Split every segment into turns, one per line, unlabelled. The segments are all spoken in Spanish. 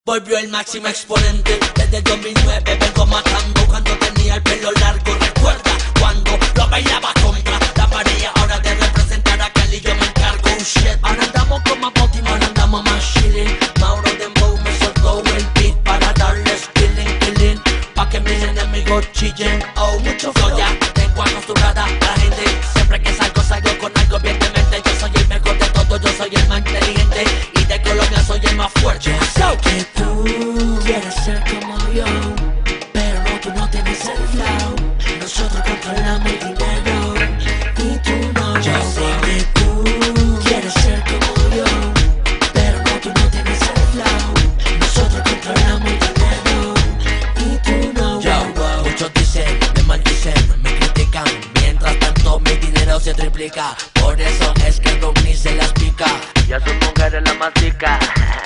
Volvió el máximo exponente. Desde el 2009 vengo matando. Cuando tenía el pelo largo, recuerda cuando lo bailaba contra la pared. Ahora de representar a Cali yo me encargo. Shit, ahora andamos con más botín, ahora andamos más chilling. Mauro Dembow me soltó el beat para darles killing, pa' que mis enemigos chillen. Oh, mucho flow, ya tengo acostumbrada a la gente. Siempre que salgo con algo bien de mente. Yo soy el mejor de todos, yo soy el más inteligente. Y de Colombia soy el más fuerte.
Yo sé que tú quieres ser como yo, pero no, tú no tienes el flow. Nosotros controlamos el dinero y tú no. Yo sé que tú quieres ser como yo, pero no, tú no tienes el flow. Nosotros controlamos el dinero y tú no.
Muchos dicen, me maldicen, me critican. Mientras tanto mi dinero se triplica. Por eso es que Rodney se las pica y a su mujer la mastica.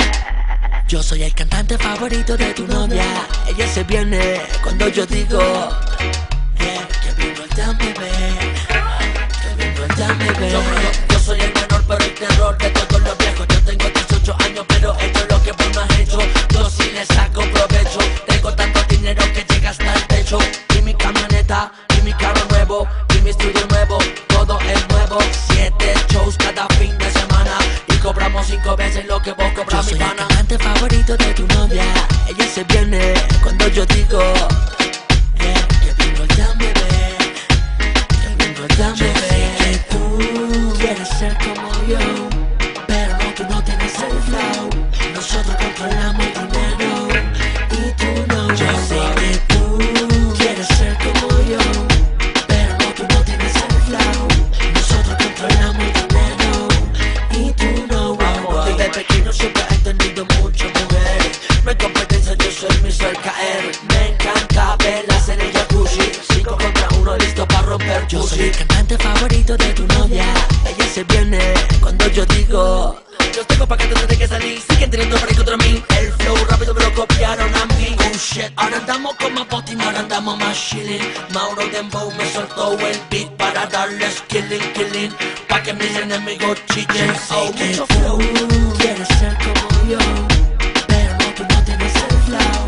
Yo soy el cantante favorito de tu novia. Ella se viene cuando yo digo que vino el dame ver, que vino el dame ver.
Yo soy el menor pero el terror de todos los viejos. Yo tengo 18 años pero he hecho lo que vos no has hecho. Yo sí le saco provecho. Tengo tanto dinero que llega hasta el techo. Y mi camioneta, y mi carro nuevo, y mi estudio nuevo. Todo es nuevo. 7 shows cada fin de semana y cobramos 5 veces lo que vos cobras, mi pana.
Yo soy el cantante favorito de tu novia. Ella se viene cuando yo digo que vino el dame ver, que vino el dame ver. Yo sé que tú quieres ser como yo, pero no, tú no tienes el flow. Nosotros controlamos el dinero y tú no. Yo sé que tú quieres ser como yo, pero no, tú no tienes el flow. Nosotros controlamos el dinero y tú no.
Desde pequeño siempre he tenido muchas mujeres. No hay competencia, yo soy Mr. KR. Me encanta verlas en el jacuzzi. 5 contra 1 listo para romper
Yo soy
pussy.
el cantante favorito de tu novia. Ella se viene cuando yo digo.
Los tengo pa' que antes de que salí. Siguen teniendo para contra mí. El flow rápido me lo copiaron a mí. Oh shit, ahora andamos con más botín, ahora andamos más chilling. Mauro Dembow me soltó el beat para darles killing, pa' que mis enemigos chillen. Oh,
Que
mucho flow.
tú quieres ser como yo, pero no, tú no tienes el flow.